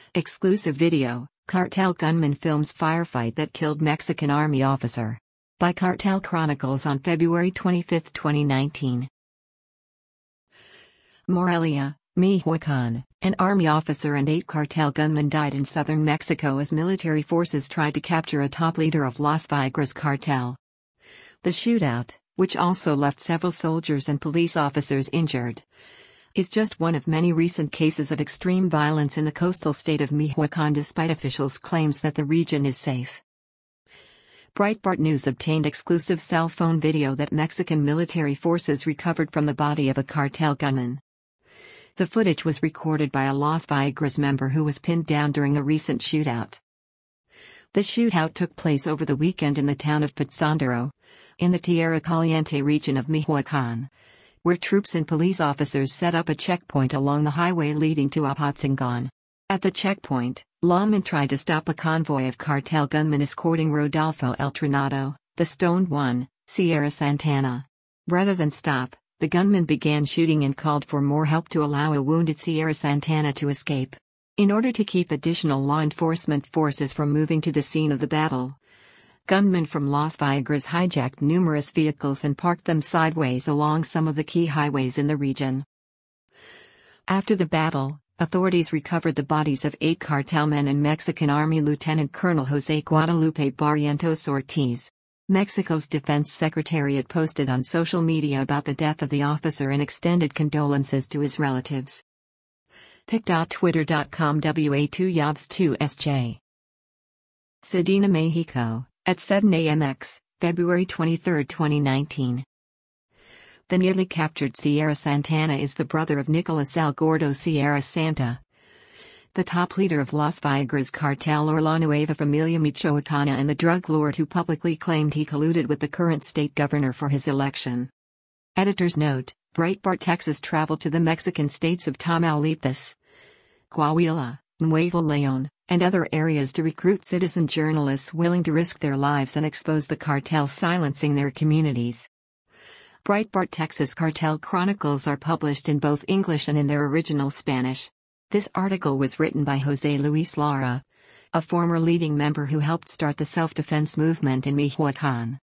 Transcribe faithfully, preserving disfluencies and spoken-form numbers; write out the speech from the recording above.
Exclusive video, Cartel gunman films firefight that killed Mexican Army officer. By Cartel Chronicles on February twenty-fifth, twenty nineteen. Morelia, Michoacán, an army officer and eight cartel gunmen died in southern Mexico as military forces tried to capture a top leader of Las Vegas cartel. The shootout, which also left several soldiers and police officers injured, is just one of many recent cases of extreme violence in the coastal state of Michoacán despite officials' claims that the region is safe. Breitbart News obtained exclusive cell phone video that Mexican military forces recovered from the body of a cartel gunman. The footage was recorded by a Las Vegas member who was pinned down during a recent shootout. The shootout took place over the weekend in the town of Patzandaro, in the Tierra Caliente region of Michoacán, where troops and police officers set up a checkpoint along the highway leading to Apatzingán. At the checkpoint, lawmen tried to stop a convoy of cartel gunmen escorting Rodolfo El Tronado, the stoned one, Sierra Santana. Rather than stop, the gunmen began shooting and called for more help to allow a wounded Sierra Santana to escape. In order to keep additional law enforcement forces from moving to the scene of the battle, gunmen from Las Vegas hijacked numerous vehicles and parked them sideways along some of the key highways in the region. After the battle, authorities recovered the bodies of eight cartel men and Mexican Army Lieutenant Colonel José Guadalupe Barrientos Ortiz. Mexico's Defense Secretariat posted on social media about the death of the officer and extended condolences to his relatives. pic dot twitter dot com W A two Yobs two S J. Sedena, Mexico, at seven A M X, February twenty-third, twenty nineteen. The nearly captured Sierra Santana is the brother of Nicolas El Gordo Sierra Santa, the top leader of Las Vegas cartel or La Nueva Familia Michoacana and the drug lord who publicly claimed he colluded with the current state governor for his election. Editor's note: Breitbart Texas traveled to the Mexican states of Tamaulipas, Coahuila, Nuevo León, and other areas to recruit citizen journalists willing to risk their lives and expose the cartel silencing their communities. Breitbart Texas Cartel Chronicles are published in both English and in their original Spanish. This article was written by José Luis Lara, a former leading member who helped start the self-defense movement in Michoacán.